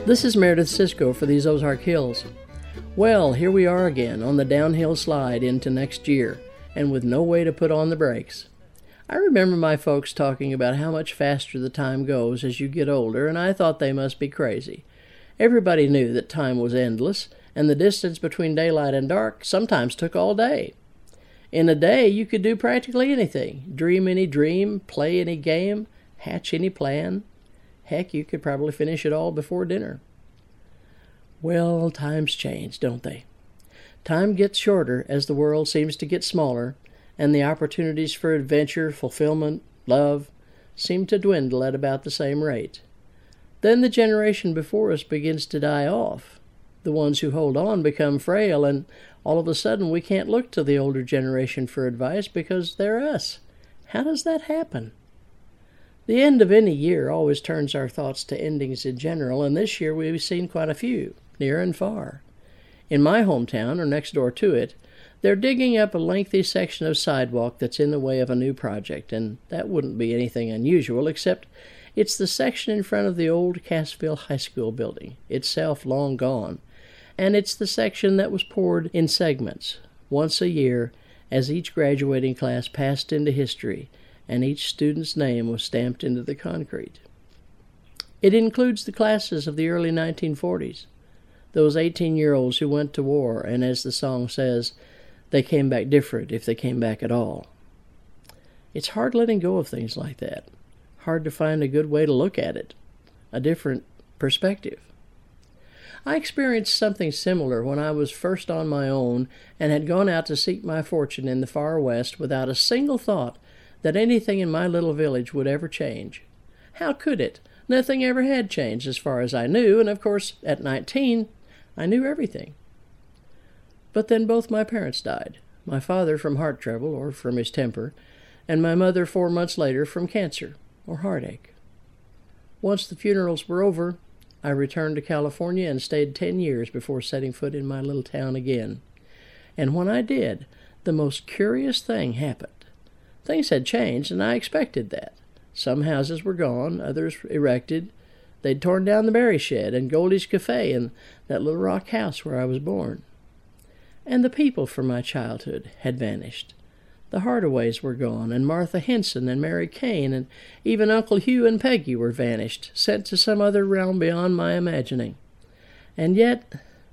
This is Meredith Cisco for these Ozark Hills. Well, here we are again on the downhill slide into next year, and with no way to put on the brakes. I remember my folks talking about how much faster the time goes as you get older, and I thought they must be crazy. Everybody knew that time was endless, and the distance between daylight and dark sometimes took all day. In a day, you could do practically anything. Dream any dream, play any game, hatch any plan. Heck, you could probably finish it all before dinner. Well, times change, don't they? Time gets shorter as the world seems to get smaller, and the opportunities for adventure, fulfillment, love, seem to dwindle at about the same rate. Then the generation before us begins to die off. The ones who hold on become frail, and all of a sudden we can't look to the older generation for advice because they're us. How does that happen? The end of any year always turns our thoughts to endings in general, and this year we've seen quite a few, near and far. In my hometown, or next door to it, they're digging up a lengthy section of sidewalk that's in the way of a new project, and that wouldn't be anything unusual, except it's the section in front of the old Cassville High School building, itself long gone, and it's the section that was poured in segments, once a year, as each graduating class passed into history, and each student's name was stamped into the concrete. It includes the classes of the early 1940s, those 18-year-olds who went to war, and as the song says, they came back different if they came back at all. It's hard letting go of things like that, hard to find a good way to look at it, a different perspective. I experienced something similar when I was first on my own and had gone out to seek my fortune in the far west without a single thought that anything in my little village would ever change. How could it? Nothing ever had changed as far as I knew, and of course, at 19, I knew everything. But then both my parents died, my father from heart trouble, or from his temper, and my mother 4 months later from cancer, or heartache. Once the funerals were over, I returned to California and stayed 10 years before setting foot in my little town again. And when I did, the most curious thing happened. Things had changed, and I expected that. Some houses were gone, others erected. They'd torn down the berry shed and Goldie's Cafe and that little rock house where I was born. And the people from my childhood had vanished. The Hardaways were gone, and Martha Henson and Mary Kane, and even Uncle Hugh and Peggy were vanished, sent to some other realm beyond my imagining. And yet,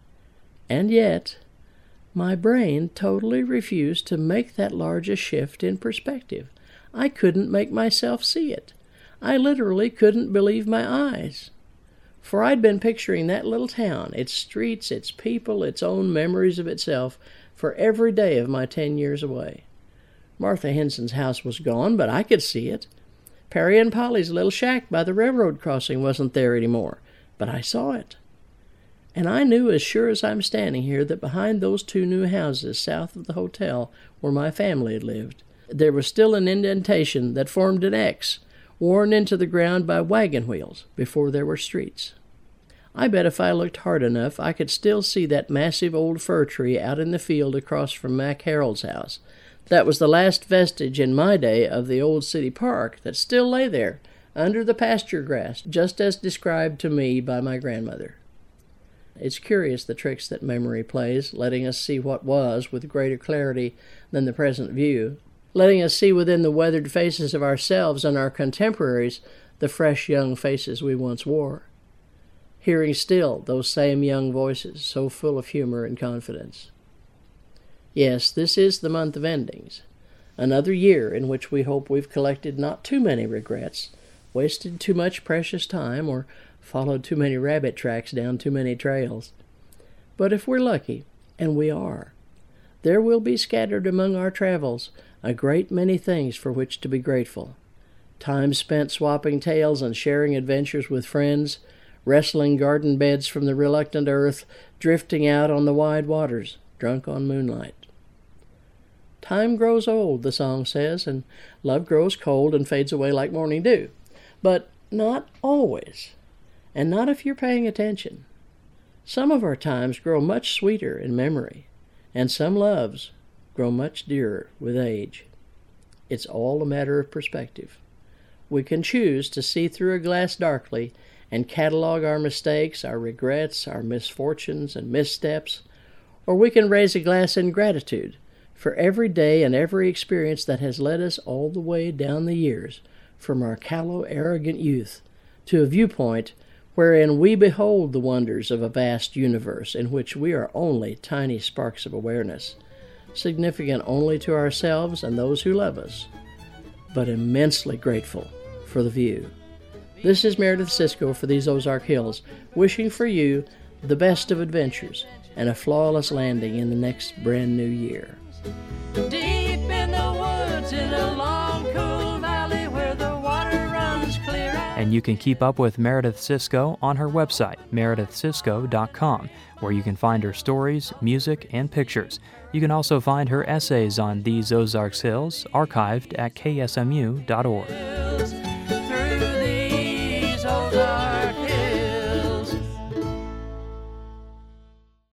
my brain totally refused to make that large a shift in perspective. I couldn't make myself see it. I literally couldn't believe my eyes. For I'd been picturing that little town, its streets, its people, its own memories of itself, for every day of my 10 years away. Martha Henson's house was gone, but I could see it. Perry and Polly's little shack by the railroad crossing wasn't there anymore, but I saw it. And I knew as sure as I'm standing here that behind those 2 new houses south of the hotel where my family had lived, there was still an indentation that formed an X, worn into the ground by wagon wheels before there were streets. I bet if I looked hard enough, I could still see that massive old fir tree out in the field across from Mac Harold's house. That was the last vestige in my day of the old city park that still lay there, under the pasture grass, just as described to me by my grandmother. It's curious the tricks that memory plays, letting us see what was with greater clarity than the present view, letting us see within the weathered faces of ourselves and our contemporaries the fresh young faces we once wore, hearing still those same young voices so full of humor and confidence. Yes, this is the month of endings, another year in which we hope we've collected not too many regrets, wasted too much precious time, or followed too many rabbit tracks down too many trails. But if we're lucky, and we are, there will be scattered among our travels a great many things for which to be grateful. Time spent swapping tales and sharing adventures with friends, wrestling garden beds from the reluctant earth, drifting out on the wide waters, drunk on moonlight. Time grows old, the song says, and love grows cold and fades away like morning dew. But not always. And not if you're paying attention. Some of our times grow much sweeter in memory, and some loves grow much dearer with age. It's all a matter of perspective. We can choose to see through a glass darkly and catalog our mistakes, our regrets, our misfortunes and missteps, or we can raise a glass in gratitude for every day and every experience that has led us all the way down the years, from our callow, arrogant youth to a viewpoint wherein we behold the wonders of a vast universe in which we are only tiny sparks of awareness, significant only to ourselves and those who love us, but immensely grateful for the view. This is Meredith Cisco for These Ozark Hills, wishing for you the best of adventures and a flawless landing in the next brand new year. Deep in the woods in a long, cool valley where the water runs clear. And you can keep up with Meredith Cisco on her website, meredithcisco.com, where you can find her stories, music, and pictures. You can also find her essays on These Ozarks Hills archived at ksmu.org.